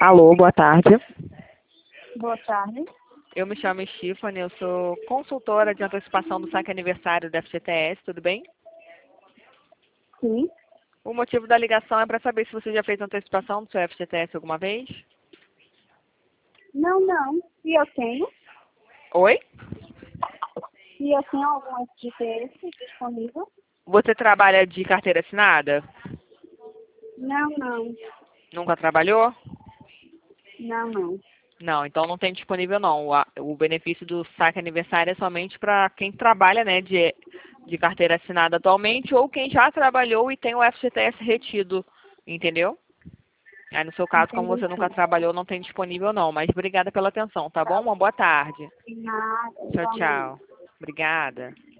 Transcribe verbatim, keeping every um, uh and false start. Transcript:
Alô, boa tarde. Boa tarde. Eu me chamo Stephanie, eu sou consultora de antecipação do saque aniversário da F G T S, tudo bem? Sim. O motivo da ligação é para saber se você já fez antecipação do seu F G T S alguma vez? Não, não. E eu tenho? Oi? E eu tenho algum F G T S disponível? Você trabalha de carteira assinada? Não, não. Nunca trabalhou? Não, não. Não, então não tem disponível não. O, a- o benefício do saque aniversário é somente para quem trabalha, né, de, de carteira assinada atualmente ou quem já trabalhou e tem o F G T S retido, entendeu? Aí no seu caso, como Entendi, você nunca sim. trabalhou, não tem disponível não. Mas obrigada pela atenção, tá bom? Uma boa tarde. Nada, Tchau, igualmente. tchau. Obrigada.